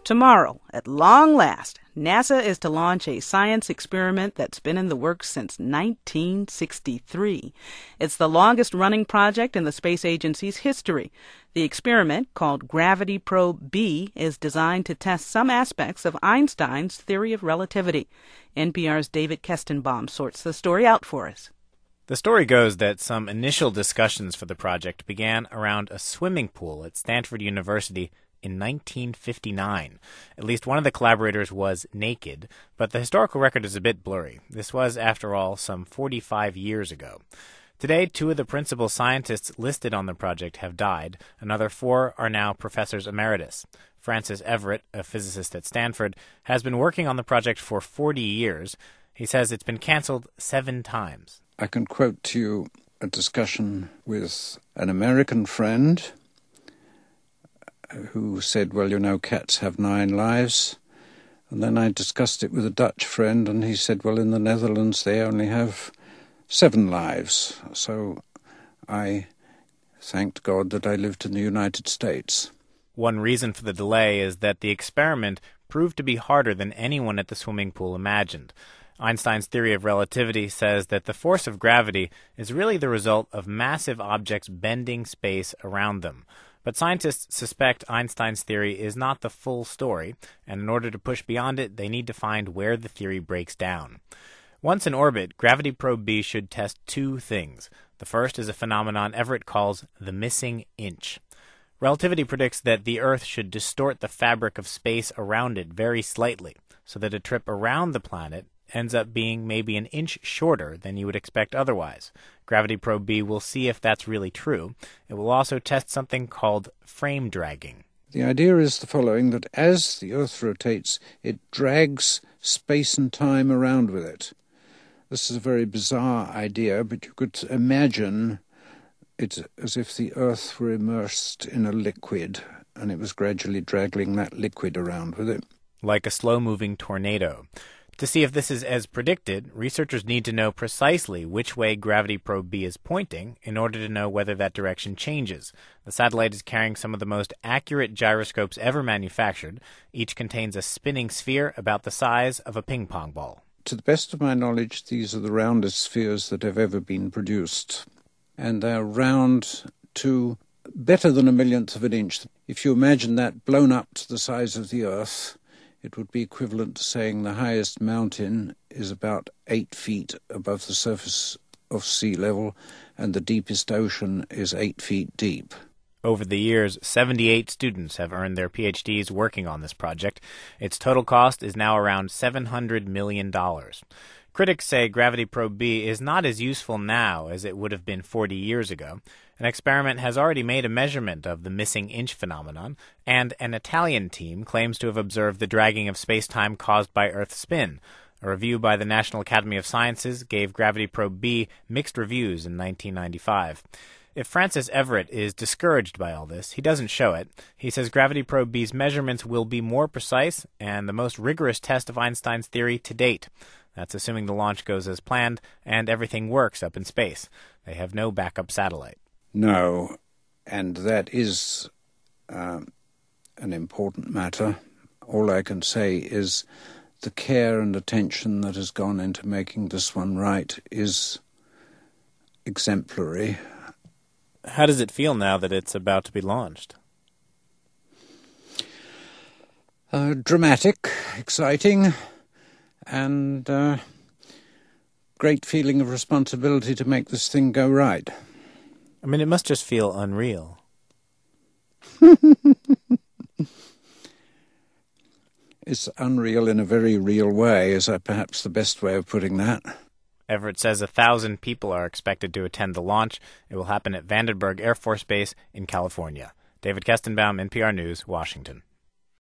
Tomorrow, at long last, NASA is to launch a science experiment that's been in the works since 1963. It's the longest-running project in the space agency's history. The experiment, called Gravity Probe B, is designed to test some aspects of Einstein's theory of relativity. NPR's David Kestenbaum sorts the story out for us. The story goes that some initial discussions for the project began around a swimming pool at Stanford University in 1959. At least one of the collaborators was naked, but the historical record is a bit blurry. This was, after all, some 45 years ago. Today, 2 of the principal scientists listed on the project have died. Another 4 are now professors emeritus. Francis Everett, a physicist at Stanford, has been working on the project for 40 years. He says it's been canceled 7 times. I can quote to you a discussion with an American friend who said, well, you know, cats have 9 lives. And then I discussed it with a Dutch friend, and he said, well, in the Netherlands they only have 7 lives. So I thanked God that I lived in the United States. One reason for the delay is that the experiment proved to be harder than anyone at the swimming pool imagined. Einstein's theory of relativity says that the force of gravity is really the result of massive objects bending space around them. But scientists suspect Einstein's theory is not the full story, and in order to push beyond it, they need to find where the theory breaks down. Once in orbit, Gravity Probe B should test 2 things. The first is a phenomenon Everett calls the missing inch. Relativity predicts that the Earth should distort the fabric of space around it very slightly, so that a trip around the planet ends up being maybe an inch shorter than you would expect otherwise. Gravity Probe B will see if that's really true. It will also test something called frame dragging. The idea is the following, that as the Earth rotates, it drags space and time around with it. This is a very bizarre idea, but you could imagine it as if the Earth were immersed in a liquid, and it was gradually dragging that liquid around with it. Like a slow-moving tornado. To see if this is as predicted, researchers need to know precisely which way Gravity Probe B is pointing in order to know whether that direction changes. The satellite is carrying some of the most accurate gyroscopes ever manufactured. Each contains a spinning sphere about the size of a ping-pong ball. To the best of my knowledge, these are the roundest spheres that have ever been produced. And they're round to better than 1/millionth of an inch. If you imagine that blown up to the size of the Earth, it would be equivalent to saying the highest mountain is about 8 feet above the surface of sea level, and the deepest ocean is 8 feet deep. Over the years, 78 students have earned their PhDs working on this project. Its total cost is now around $700 million. Critics say Gravity Probe B is not as useful now as it would have been 40 years ago. An experiment has already made a measurement of the missing inch phenomenon, and an Italian team claims to have observed the dragging of space-time caused by Earth's spin. A review by the National Academy of Sciences gave Gravity Probe B mixed reviews in 1995. If Francis Everett is discouraged by all this, he doesn't show it. He says Gravity Probe B's measurements will be more precise and the most rigorous test of Einstein's theory to date. That's assuming the launch goes as planned and everything works up in space. They have no backup satellite. No, and that is an important matter. All I can say is the care and attention that has gone into making this one right is exemplary. How does it feel now that it's about to be launched? Dramatic, exciting, and great feeling of responsibility to make this thing go right. I mean, it must just feel unreal. It's unreal in a very real way, is perhaps the best way of putting that. Everett says 1,000 people are expected to attend the launch. It will happen at Vandenberg Air Force Base in California. David Kestenbaum, NPR News, Washington.